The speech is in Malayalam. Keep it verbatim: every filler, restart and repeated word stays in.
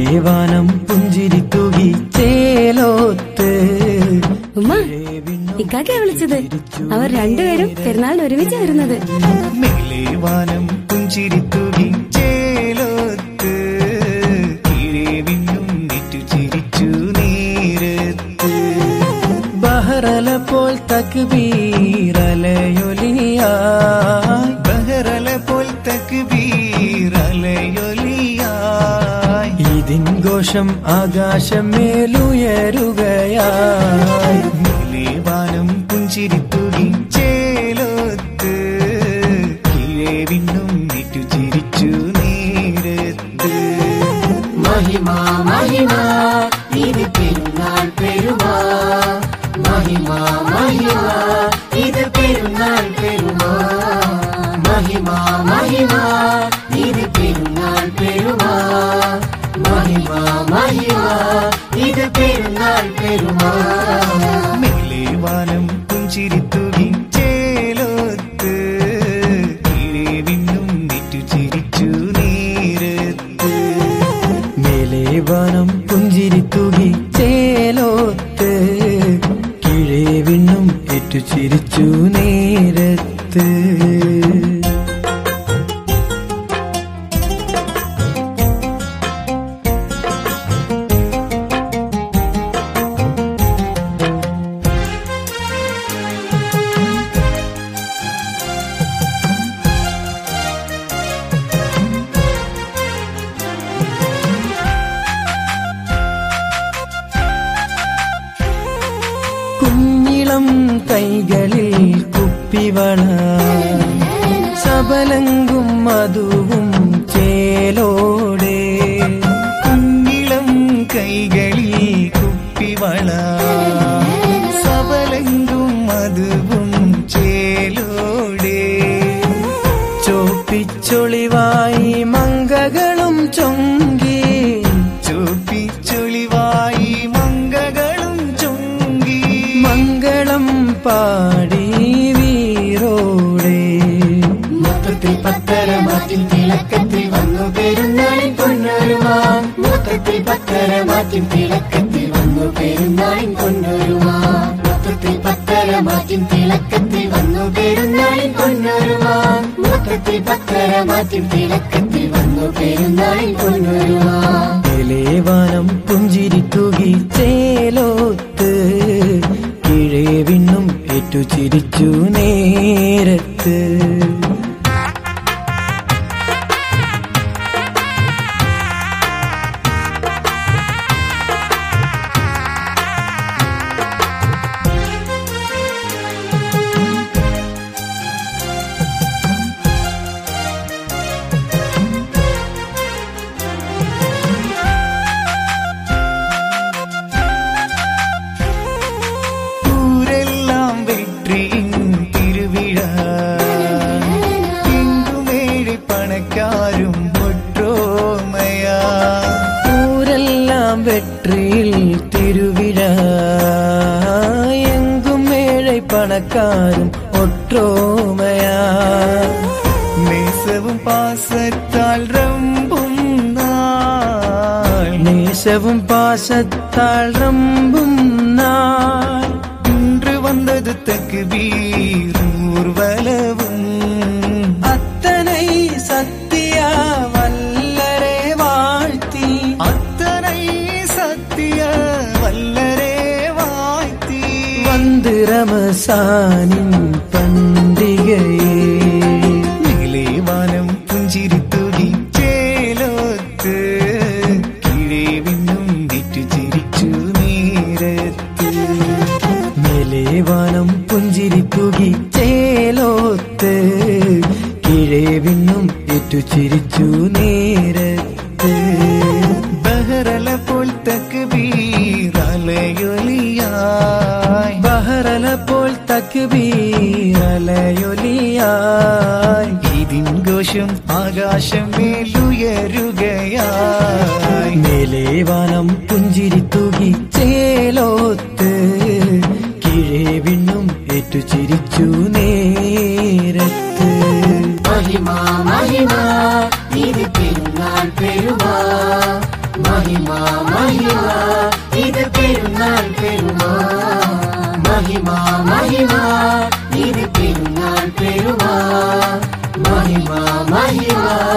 മേലേവാനം പുഞ്ചിരി തൂകി ചേലോത്ത്. ഉമ്മ, ഇക്കാക്കയാ വിളിച്ചത്. അവർ രണ്ടുപേരും പെരുന്നാളിന് ഒരുമിച്ച് വരുന്നത്. മേലേവാനം പുഞ്ചിരി തൂകി ചേലോത്ത്, കീഴേ വിണ്ണും നെറ്റു ചിരിച്ചു നേരത്ത്. ബഹറല പോൽ തക്ബീറലയൊലിയായി, ബഹറല പോൽ തക്ബീറലയൊലിയായി. ഇതിൻ ഘോഷം ആകാശം മേലുയരുകയായി. മേലേവാനം പുഞ്ചിരി തൂകി ചേലോത്ത്, കീഴേ വിണ്ണും നെറ്റു ചിരിച്ചു നേരത്ത്. മഹിമ മഹിമ ഇത് പെരുന്നാൾ പെരുമാ, മഹിമ മഹിമ ഇത് പെരുന്നാൾ പെരുമാ, മഹിമ മഹിമ ഇത് പെരുന്നാൾ പെരുമാ, മഹിമ മഹിമ ഇത് പെരുന്നാൾ പെരുമാ. മേലേവാനം പുഞ്ചിരി തൂകി ചേലോത്ത്, കീഴേ വിണ്ണും നെറ്റു ചിരിച്ചു നേരത്ത്. മേലേവാനം പുഞ്ചിരി തൂകി ചേലോത്ത്, കീഴേ വിണ്ണും ഏറ്റു ചിരിച്ചു നേരത്ത്. കുഞ്ഞിളം കൈകളിൽ കുപ്പിവള, സബലങ്കും മധുവും ചേലോടെ. കുഞ്ഞിളം കൈകളിൽ കുപ്പിവള, സബലങ്കും മധുവും ചേലോടെ. ചോപ്പിച്ചൊളിവായി മങ്കകളും ചൊങ്കി, ചോപ്പിച്ചൊളിവായി മങ്കകളും ചൊങ്കി. മംഗളം പാടി വീരോടെ. മൊത്തത്തിൽ പത്തരമാറ്റിൻ തിളക്കത്തിൽ വന്നു പെരുന്നാളിൻ പൊന്നൊരുമാ, മൊത്തത്തിൽ പത്തരമാറ്റിൻ തിളക്കത്തിൽ വന്നു പെരുന്നാളിൻ പൊന്നൊരുമാ, മൊത്തത്തിൽ പത്തരമാറ്റിൻ തിളക്കത്തിൽ വന്നു പെരുന്നാളിൻ പൊന്നൊരുമാ, മൊത്തത്തിൽ പത്തരമാറ്റിൻ തിളക്കത്തിൽ വന്നു പെരുന്നാളിൻ പൊന്നൊരുമാ. മേലേവാനം പുഞ്ചിരി തൂകി ചേലോത്ത്, കീഴേ വിണ്ണും ഏറ്റു ചിരിച്ചു നേരത്ത്. ൂരെല്ലാം വെற்றியின் തിരുവിഴ, എങ്കുമേഴ് പണക്കാരും ഒற்றോമയാ. ൂരെല്ലാം വെற்றிയിൽ തിരുവിഴ, എങ്കും ഏഴை പണക്കാരും ഒற்றോമയാ. നേസവും പാസത്താൽ റമ്പും നാൾ, நேசவும் பாசத்தால் ரம்பும் நாள். இன்று வந்தது தக்பீர் ஊர்வலவும், அத்தனை சத்திய வல்லரே வாழ்த்தி, அத்தனை சத்திய வல்லரே வாழ்த்தி. வந்து ரமசானின் பண்டிகையே, மேலேவானம் புஞ்சிரி தூகி ചേലോത്ത്, കീഴേ വിണ്ണും നെറ്റു ചിരിച്ചു നേരത്ത്. മേലേവാനം പുഞ്ചിരി തൂകി ചേലോത്ത്, കീഴേ വിണ്ണും ഏറ്റു ചിരിച്ചു നേരത്ത്. ബഹറല പോൽ തക്ബീറലയൊലിയായി, ബഹറല പോൽ തക്ബീറലയൊലിയായി. ഇതിൻ ഘോഷം ആകാശം മേലുയരുകയായി. മേലേവാനം പുഞ്ചിരി തൂകി ചേലോത്ത്, കീഴേ വിണ്ണും ഏറ്റു ചിരിച്ചു നേരത്ത്. മഹിമ മഹിമ ഇത് പെരുന്നാൾ പെരുമാ, മഹിമ മഹിമ ഇത് പെരുന്നാൾ പെരുമാ മഹിമ മഹിമ ഇത് പെരുന്നാൾ പെരുമാ മഹിമ മഹിമ